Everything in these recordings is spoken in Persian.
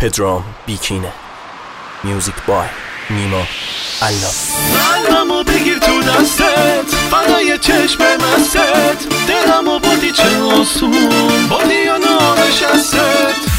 پدرام بیکینه. میوزیک بای نیما الاف. قلبمو بگیر تو دستت، فدای چشم مستت، دلمو بودی چه آسون، بودی و نانشستت.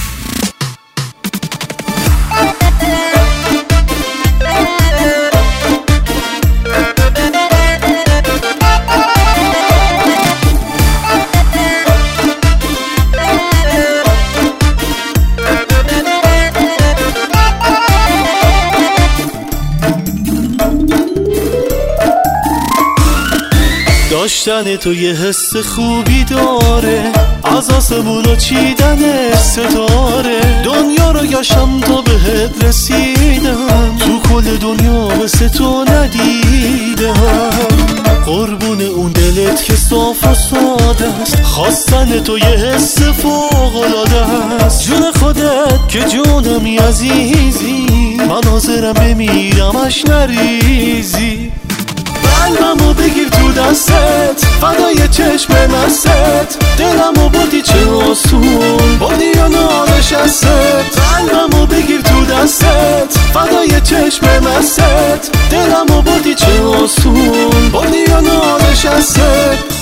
داشتن تو یه حس خوبی داره، از آسمون و چیدن ستاره. دنیا رو گشتم تا بهت رسیدم، تو کل دنیا مثل تو ندیدم. قربون اون دلت که صاف و ساده است، خواستن تو یه حس فوق‌العاده است. جون خودت که جونمی عزیزی، من حاضرم بمیرمش نریزی. قلبمو بگیر تو دستت، فدای چشم مستت، دلمو بودی چه آسون، بودی و نانشستت. قلبمو بگیر تو دستت، فدای چشم مستت، دلمو بودی چه آسون، بودی و نانشستت.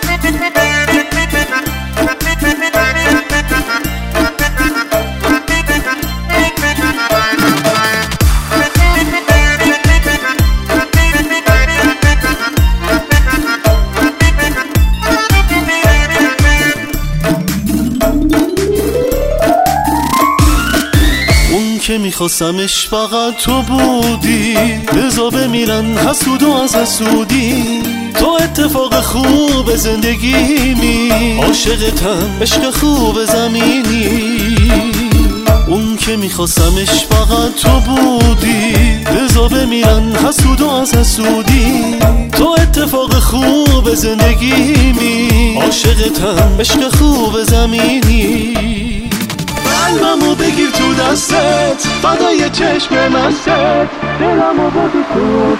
که میخواستمش فقط تو بودی، لذا بمیرن حسود و از حسودی. تو اتفاق خوب زندگیمی، عاشقتم عشق خوب زمینی. اون که میخواستمش فقط تو بودی، لذا بمیرن حسود و از حسودی. تو اتفاق خوب زندگیمی، عاشقتم عشق خوب زمینی. قلبمو بگیر تو دستت، فدای چشم مستت، دلمو بودی تو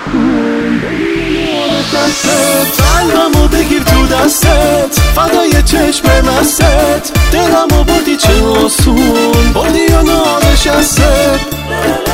دستت. قلبمو بگیر تو دستت، فدای چشم مستت، دلمو بودی چه آسون، بودی و نانشستت.